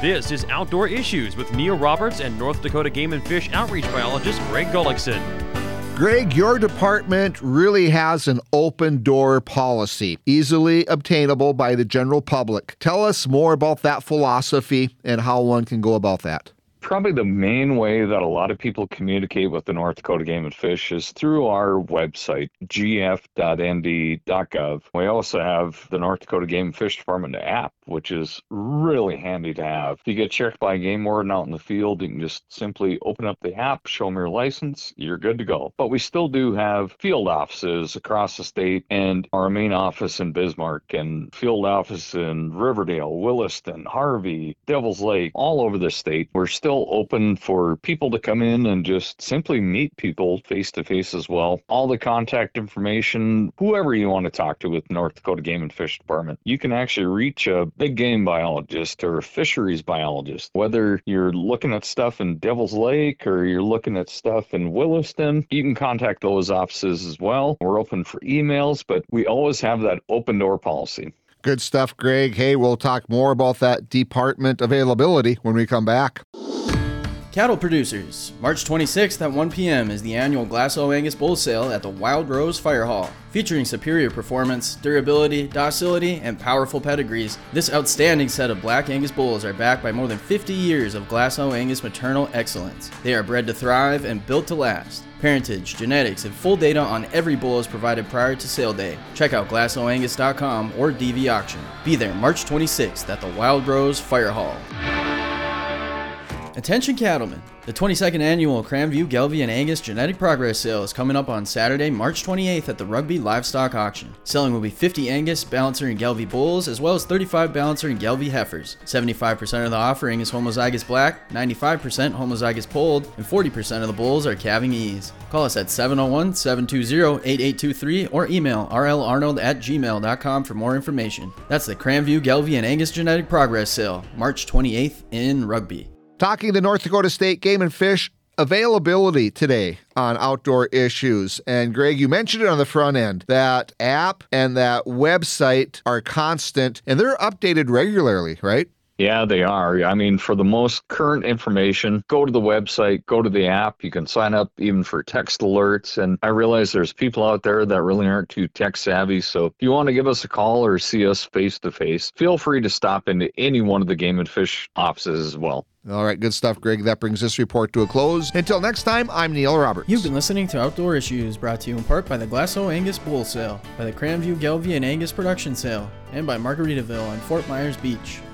This is Outdoor Issues with Neil Roberts and North Dakota Game and Fish outreach biologist Greg Gullickson. Greg, your department really has an open door policy, easily obtainable by the general public. Tell us more about that philosophy and how one can go about that. Probably the main way that a lot of people communicate with the North Dakota Game and Fish is through our website, gf.nd.gov. We also have the North Dakota Game and Fish Department app, which is really handy to have. If you get checked by a game warden out in the field, you can just simply open up the app, show them your license, you're good to go. But we still do have field offices across the state and our main office in Bismarck and field office in Riverdale, Williston, Harvey, Devils Lake, all over the state. We're still open for people to come in and just simply meet people face to face as well. All the contact information, whoever you want to talk to with North Dakota Game and Fish Department, you can actually reach a big game biologist or a fisheries biologist. Whether you're looking at stuff in Devils Lake or you're looking at stuff in Williston, you can contact those offices as well. We're open for emails, but we always have that open door policy. Good stuff, Greg. Hey, we'll talk more about that department availability when we come back. Cattle producers, March 26th at 1 p.m. is the annual Glasso Angus Bull Sale at the Wild Rose Fire Hall. Featuring superior performance, durability, docility, and powerful pedigrees, this outstanding set of Black Angus bulls are backed by more than 50 years of Glasso Angus maternal excellence. They are bred to thrive and built to last. Parentage, genetics, and full data on every bull is provided prior to sale day. Check out GlassoAngus.com or DV Auction. Be there March 26th at the Wild Rose Fire Hall. Attention cattlemen, the 22nd annual Cranview, Gelbvieh, and Angus Genetic Progress Sale is coming up on Saturday, March 28th at the Rugby Livestock Auction. Selling will be 50 Angus, Balancer, and Gelbvieh bulls, as well as 35 Balancer and Gelbvieh heifers. 75% of the offering is homozygous black, 95% homozygous polled, and 40% of the bulls are calving ease. Call us at 701-720-8823 or email rlarnold@gmail.com for more information. That's the Cranview, Gelbvieh, and Angus Genetic Progress Sale, March 28th in Rugby. Talking the North Dakota State Game and Fish availability today on Outdoor Issues. And Greg, you mentioned it on the front end. That app and that website are constant and they're updated regularly, right? Yeah, they are. I mean, for the most current information, go to the website, go to the app. You can sign up even for text alerts. And I realize there's people out there that really aren't too tech savvy. So if you want to give us a call or see us face to face, feel free to stop into any one of the Game and Fish offices as well. All right, good stuff, Greg. That brings this report to a close. Until next time, I'm Neil Roberts. You've been listening to Outdoor Issues, brought to you in part by the Glasso Angus Bull Sale, by the Cranview, Gelbvieh, and Angus Production Sale, and by Margaritaville on Fort Myers Beach.